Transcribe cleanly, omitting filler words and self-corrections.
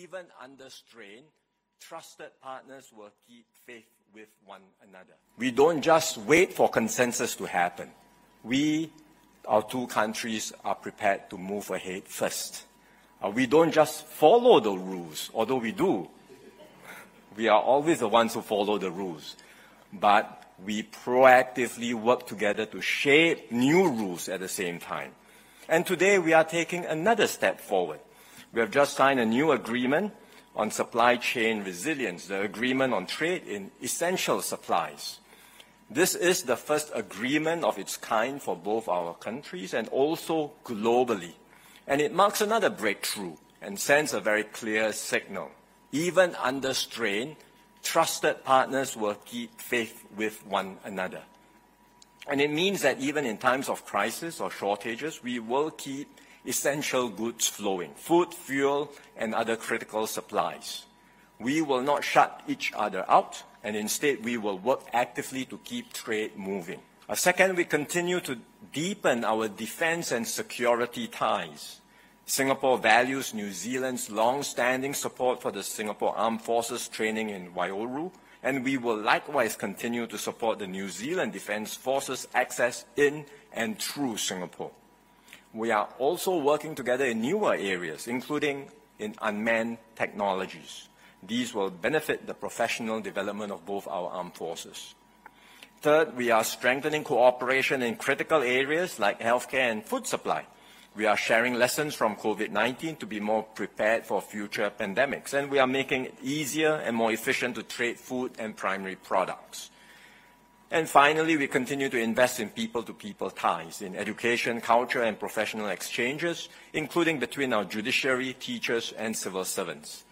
even under strain, trusted partners will keep faith with one another. We don't just wait for consensus to happen. Our two countries, are prepared to move ahead first. We don't just follow the rules, although we do. We are always the ones who follow the rules. But we proactively work together to shape new rules at the same time. And today we are taking another step forward. We have just signed a new agreement on supply chain resilience, the agreement on trade in essential supplies. This is the first agreement of its kind for both our countries and also globally. And it marks another breakthrough and sends a very clear signal. Even under strain, trusted partners will keep faith with one another. And it means that even in times of crisis or shortages, we will keep essential goods flowing, food, fuel, and other critical supplies. We will not shut each other out, and instead we will work actively to keep trade moving. Second, we continue to deepen our defense and security ties. Singapore values New Zealand's long-standing support for the Singapore Armed Forces training in Waiuru, and we will likewise continue to support the New Zealand Defence Forces access in and through Singapore. We are also working together in newer areas, including in unmanned technologies. These will benefit the professional development of both our armed forces. Third, we are strengthening cooperation in critical areas like healthcare and food supply. We are sharing lessons from COVID-19 to be more prepared for future pandemics, and we are making it easier and more efficient to trade food and primary products. And finally, we continue to invest in people-to-people ties, in education, culture, and professional exchanges, including between our judiciary, teachers, and civil servants.